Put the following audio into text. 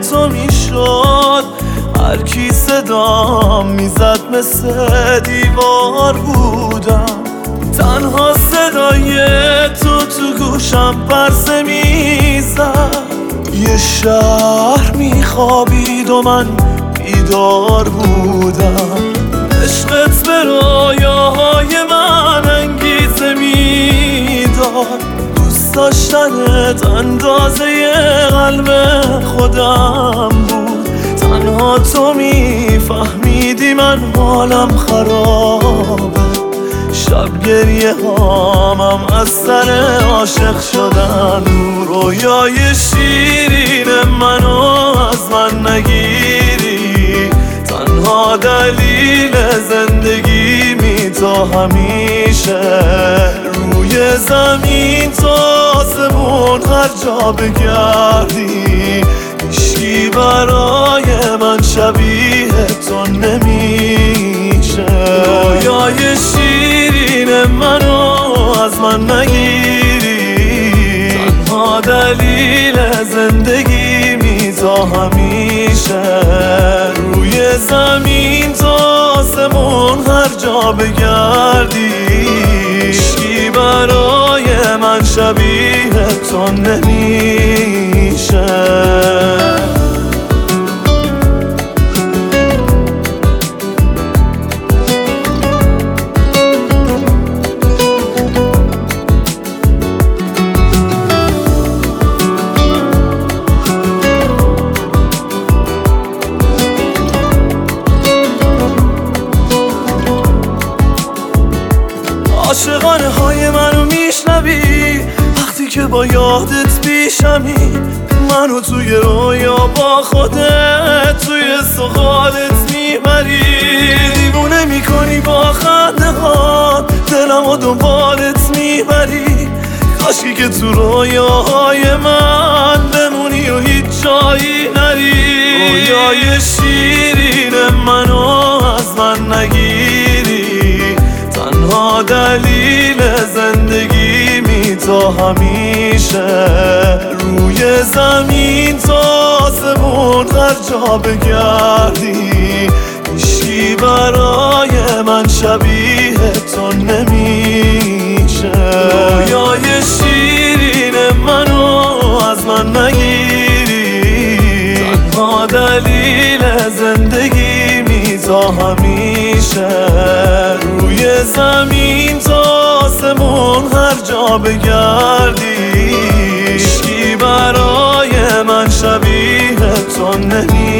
تو میشد، هر کی صدام میزد مثل دیوار بودم. تنها صدای تو گوشم پرسه میزد، یه شهر میخوابید و من بیدار بودم. عشقت به رویاهای من انگیزه میداد، دوست داشتنت اندازه قلب خودم بود. تنها تو میفهمیدی من حالم خرابه، شب گریه هامم از سر عاشق شدن. رویای شیرین منو از من نگیری، تنها دلیل زندگی تو همیشه. روی زمین تا آسمون هر جا بگردی، هیچکی برای من شبیه تو نمیشه. رویای شیرین منو از من نگیری، تنها دلیل زندگی تا همیشه. روی زمین تا آسمون هر جا بگردی، هیچکی برای من شبیه تو نمیشه. عاشقانه های منو میشنوی وقتی که با یادت پیشمی. منو توی رویا با خودت توی سخالت میبری، دیوونه میکنی با خنده ها، دلمو دنبالت میبری. کاشکی که تو رویاهای من بمونی و هیچ جایی نری. رویای شیرین منو از من نگیری، تنها دلیل زندگی تا همیشه. روی زمین تا آسمون هر جا بگردی، هیچکی برای من شبیه تو نمیشه. رویای شیرین منو از من نگیری، تنها دلیل زندگی تا همیشه. روی زمین تا آسمون هر جا بگردی، هیچکی برای من شبیه تو نمیشه.